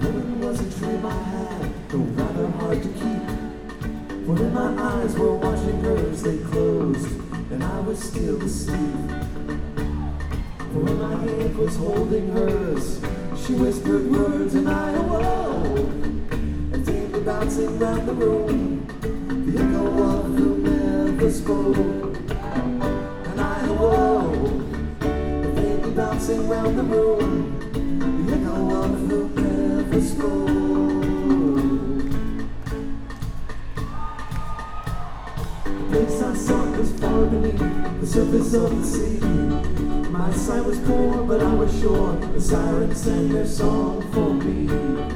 Heaven was a dream I had, though rather hard to keep. For then my eyes were watching hers, they closed, and I was still asleep. For when my hand was holding hers, she whispered words and I awoke. And came bouncing round the room, the echo of who never spoke. And I awoke, and came bouncing round the room, the echo of who never spoke. The place I sought was far beneath the surface of the sea. My sight was poor, but I was sure the sirens sang their song for me.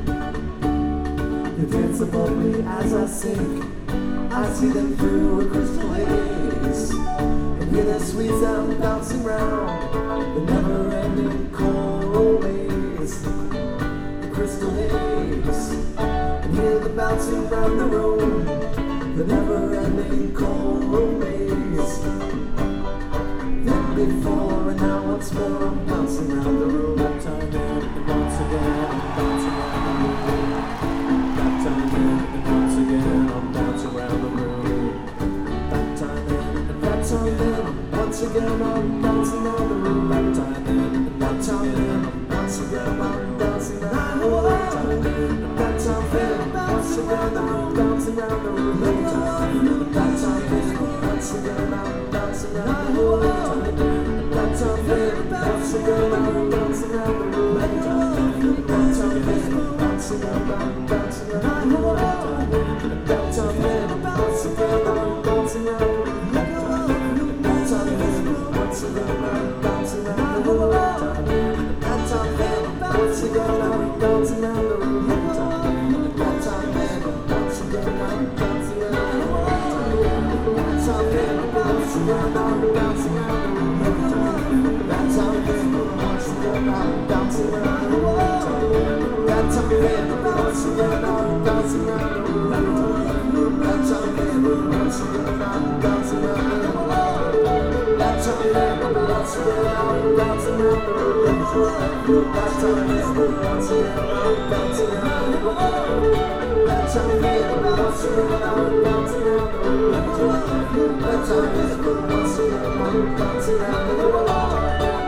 They dance above me as I sink. I see them through a crystal haze, and hear their sweet sound bouncing round the never-ending coral maze. The crystal haze, and hear the bouncing round the room, the never-ending coral maze. Then before and now once more I'm bouncing round the room. That time in and once again I'm bouncing round the room. That time in and once again I'm bouncing round the room. That time in and that time in once again I'm bouncing round the room. That time in and that time in once again I'm bouncing round the room. That time in and that time in once again I'm bouncing round the room. That time in and that time in once again I'm bouncing round the room. That time in once again I'm bouncing round the room. That time in once again I'm bouncing round the room. That time in once again I'm bouncing round the room. That time in once again I'm bouncing round the room. That time in once again I'm bouncing round the room. That time in once again I'm bouncing round the room. That time in once again I'm bouncing round the room. That time in once again I'm bouncing around the room. That time in once again I'm bouncing around the room. That time in once again I'm bouncing around the room. That time in once again I'm bouncing around the room. That time in once again I'm bouncing around the room. That time in once again I'm bouncing around the room. That time in once again I'm bouncing around the room.